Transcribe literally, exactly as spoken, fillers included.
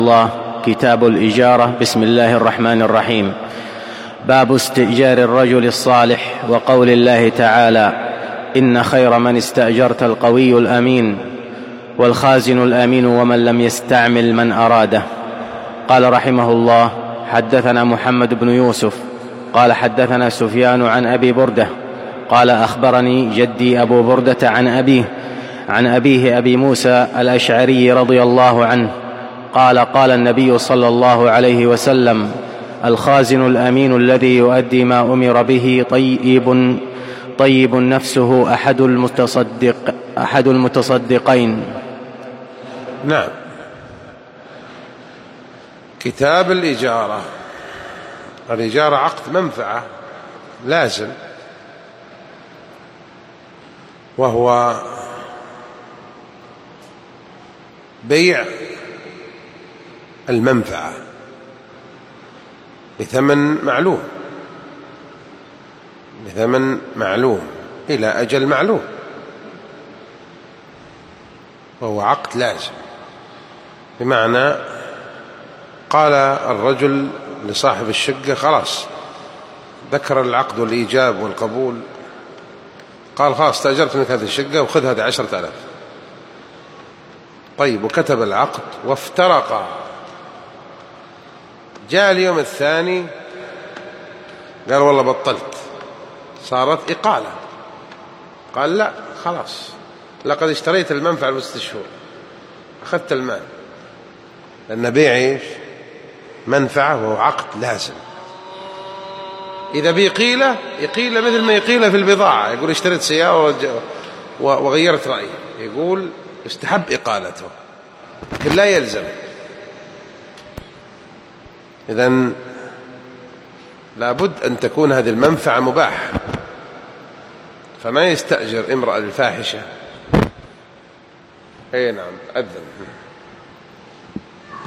الله. كتاب الإجارة. بسم الله الرحمن الرحيم. باب استئجار الرجل الصالح، وقول الله تعالى: إن خير من استأجرت القوي الأمين، والخازن الأمين ومن لم يستعمل من أراده. قال رحمه الله: حدثنا محمد بن يوسف قال حدثنا سفيان عن أبي بردة قال أخبرني جدي أبو بردة عن أبيه عن أبيه أبي موسى الأشعري رضي الله عنه قال: قال النبي صلى الله عليه وسلم: الخازن الأمين الذي يؤدي ما أمر به طيب طيب نفسه أحد المتصدق أحد المتصدقين. نعم. كتاب الإجارة. الإجارة عقد منفعة لازم، وهو بيع المنفعة بثمن معلوم بثمن معلوم إلى أجل معلوم، وهو عقد لازم. بمعنى قال الرجل لصاحب الشقة: خلاص، ذكر العقد والإيجاب والقبول، قال: خلاص، استأجرت منك هذه الشقة وخذ هذه عشرة آلاف. طيب، وكتب العقد وافترقا. جاء اليوم الثاني قال: والله بطلت، صارت إقالة. قال: لا، خلاص، لقد اشتريت المنفعة بست شهور، أخذت المال، لأن بيع إيش؟ منفعة، وهو عقد لازم. إذا بيقيلة يقيلة مثل ما يقيلة في البضاعة، يقول: اشتريت سيارة وغيرت رأيي، يقول يستحب إقالته، لكن لا يلزم. إذن لابد أن تكون هذه المنفعة مباح، فما يستأجر امرأة الفاحشة. أي نعم، أذن.